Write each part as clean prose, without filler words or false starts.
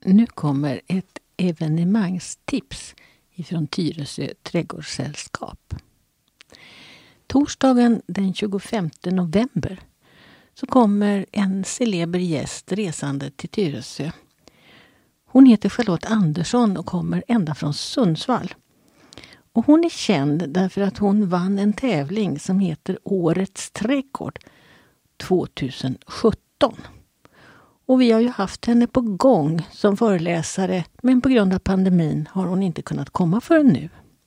Nu kommer ett evenemangstips ifrån Tyresö trädgårdssällskap. Torsdagen den 25 november så kommer en celeber gäst resande till Tyresö. Hon heter Charlotte Andersson och kommer ända från Sundsvall. Och hon är känd därför att hon vann en tävling som heter Årets trädgård 2017. Och vi har ju haft henne på gång som föreläsare, men på grund av pandemin har hon inte kunnat komma förrän nu.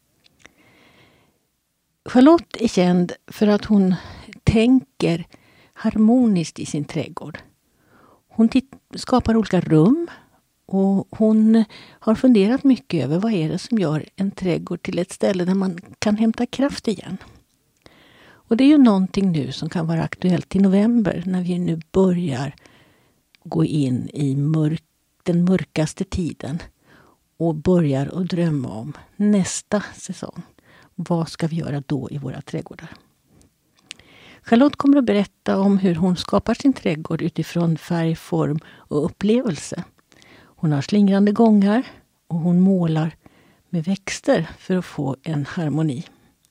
Charlotte är känd för att hon tänker harmoniskt i sin trädgård. Hon skapar olika rum och hon har funderat mycket över vad är det som gör en trädgård till ett ställe där man kan hämta kraft igen. Och det är ju någonting nu som kan vara aktuellt i november när vi nu börjar gå in i den mörkaste tiden och börjar att drömma om nästa säsong. Vad ska vi göra då i våra trädgårdar? Charlotte kommer att berätta om hur hon skapar sin trädgård utifrån färg, form och upplevelse. Hon har slingrande gångar och hon målar med växter för att få en harmoni.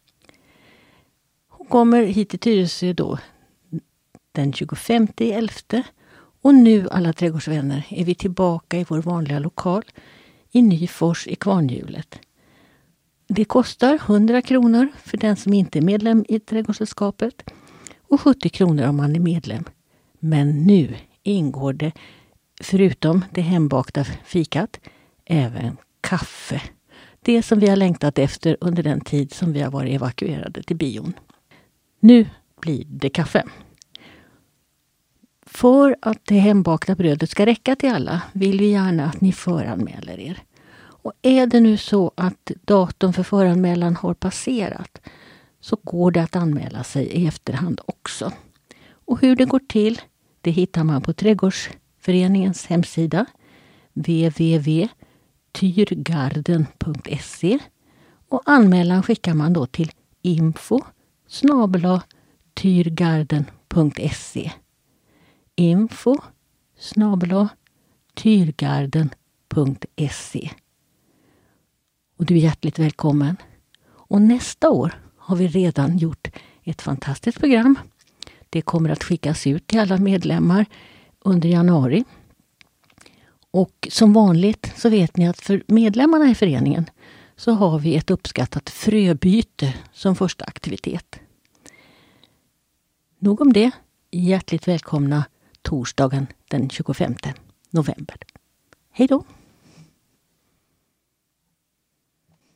Hon kommer hit till Tyresö då den 25/11. Och nu alla trädgårdsvänner är vi tillbaka i vår vanliga lokal i Nyfors i Kvarnhjulet. Det kostar 100 kronor för den som inte är medlem i trädgårdssällskapet och 70 kronor om man är medlem. Men nu ingår det, förutom det hembakta fikat, även kaffe. Det som vi har längtat efter under den tid som vi har varit evakuerade till bion. Nu blir det kaffe. För att det hembakta brödet ska räcka till alla vill vi gärna att ni föranmäler er. Och är det nu så att datum för föranmälan har passerat så går det att anmäla sig i efterhand också. Och hur det går till, det hittar man på Trädgårdsföreningens hemsida www.tyrgarden.se och anmälan skickar man då till info@tyrgarden.se info@tyrgarden.se. Och du är hjärtligt välkommen. Och nästa år har vi redan gjort ett fantastiskt program. Det kommer att skickas ut till alla medlemmar under januari. Och som vanligt så vet ni att för medlemmarna i föreningen så har vi ett uppskattat fröbyte som första aktivitet. Nog om det. Hjärtligt välkomna torsdagen den 25 november. Hej då!